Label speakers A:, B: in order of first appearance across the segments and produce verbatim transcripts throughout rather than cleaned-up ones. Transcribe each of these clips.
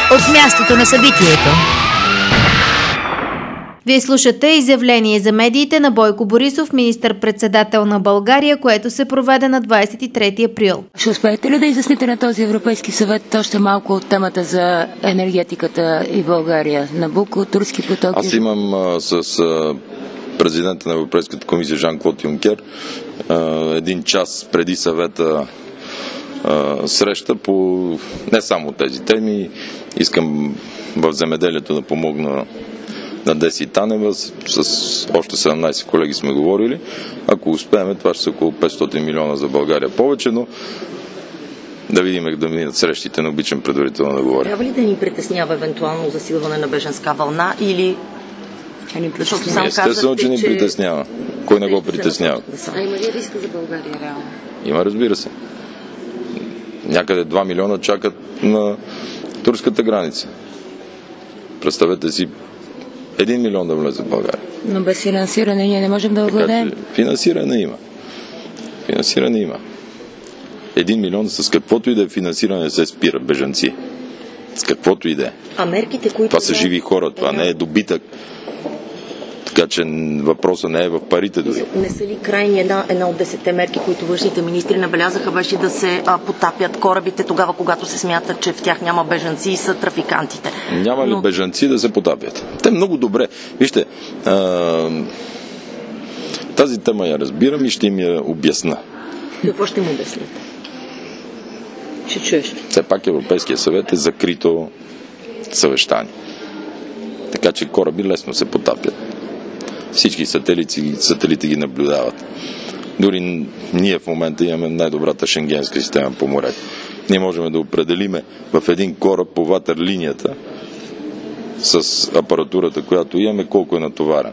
A: от мястото на събитието. Вие слушате изявление за медиите на Бойко Борисов, министър-председател на България, което се проведе на двадесет и трети април.
B: Ще успеете ли да изясните на този Европейски съвет още малко от темата за енергетиката и България? Набуко, турски поток?
C: Аз имам а, с а, президента на Европейската комисия Жан-Клод Юнкер а, един час преди съвета а, среща по не само тези теми. Искам в земеделието да помогна на Деси Танева, с, с още седемнадесет колеги сме говорили. Ако успеем, това ще са около петстотин милиона за България повече, но да видим да минат срещите, не обичам предварително да говоря.
D: Трябва ли да ни притеснява евентуално засилване на бежанска вълна или... Защото сам
C: Естествено, че ни
D: че...
C: притеснява. Кой не го притеснява?
B: А има ли риска за България реално?
C: Има, разбира се. Някъде два милиона чакат на турската граница. Представете си един милион да влезе в България.
B: Но без финансиране ние не можем да овладеем.
C: Финансиране има. Финансиране има. Един милион с каквото и да е финансиране се спира бежанци. С каквото и да е.
D: А мерките, които...
C: Това са живи хора, това не е добитък. Така че въпросът не е в парите дори.
D: Не са ли крайни една, една от десетте мерки, които външните министри набелязаха, беше да се а, потапят корабите тогава, когато се смята, че в тях няма бежанци и са трафикантите?
C: Няма ли
D: Но...
C: бежанци да се потапят? Те много добре. Вижте, а, тази тема я разбирам и ще им я обясна.
D: Какво ще му обясните? Ще чуеш.
C: Все пак Европейския съвет е закрито съвещание. Така че кораби лесно се потапят. Всички сателити, сателити ги наблюдават. Дори ние в момента имаме най-добрата шенгенска система по морето. Ние можем да определиме в един кораб по ватерлинията с апаратурата, която имаме, колко е натоварен.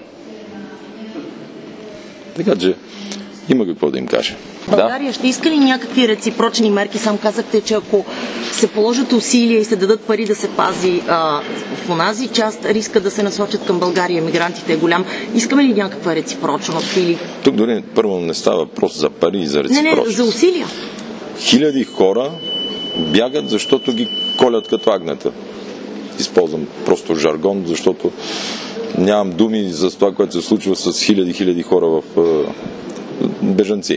C: Така че има какво да им кажа.
D: България
C: да?
D: ще иска ли някакви реципрочни мерки? Сам казахте, че ако се положат усилия и се дадат пари да се пази а, в онази част, риска да се насочат към България емигрантите е голям. Искаме ли някаква реципрочност? Или...
C: Тук дори първо не става въпрос за пари и за реципрочност.
D: Не, не, за усилия.
C: Хиляди хора бягат, защото ги колят като агнета. Използвам просто жаргон, защото нямам думи за това, което се случва с хиляди-хиляди хора в е, бежанци.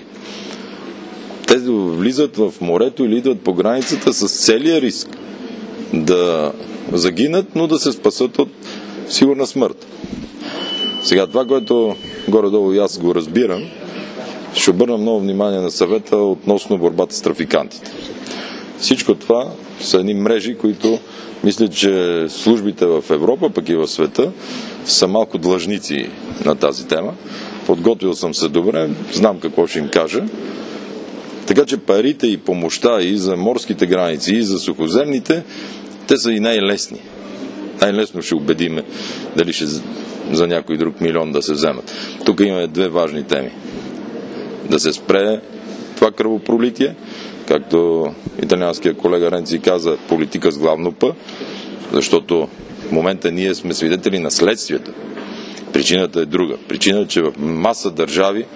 C: Те влизат в морето или идват по границата с целия риск да загинат, но да се спасат от сигурна смърт. Сега това, което горе-долу и аз го разбирам, ще обърна много внимание на съвета относно борбата с трафикантите. Всичко това са едни мрежи, които мисля, че службите в Европа, пък и в света, са малко длъжници на тази тема. Подготвил съм се добре, знам какво ще им кажа. Така че парите и помощта и за морските граници, и за сухоземните, те са и най-лесни. Най-лесно ще убедиме дали ще за някой друг милион да се вземат. Тук имаме две важни теми. Да се спре това кръвопролитие, както италианския колега Ренци каза, политика с главно П, защото в момента ние сме свидетели на следствието. Причината е друга. Причината е, че в маса държави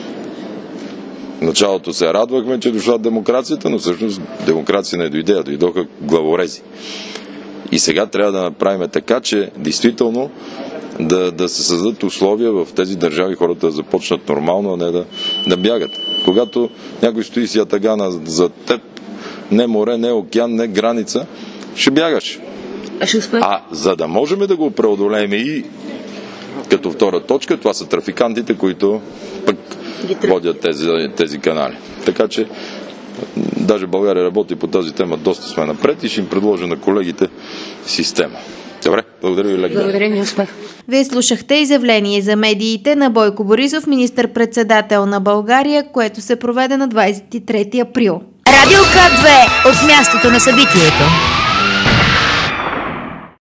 C: в началото се радвахме, че дошла демокрацията, но всъщност демокрация не дойде, а дойдоха главорези. И сега трябва да направим така, че действително да, да се създадат условия в тези държави хората да започнат нормално, а не да, да бягат. Когато някой стои с ятагана за теб, не море, не океан, не граница, ще бягаш. А за да можем да го преодолеем и като втора точка, това са трафикантите, които пък водят тези, тези канали. Така че даже България работи по тази тема, доста сме напред и ще им предложа на колегите система. Добре, благодаря ви, лек.
B: Благодаря ви, успех.
A: Вие слушахте изявление за медиите на Бойко Борисов, министър-председател на България, което се проведе на двадесет и трети април. Радио К две от мястото на събитието.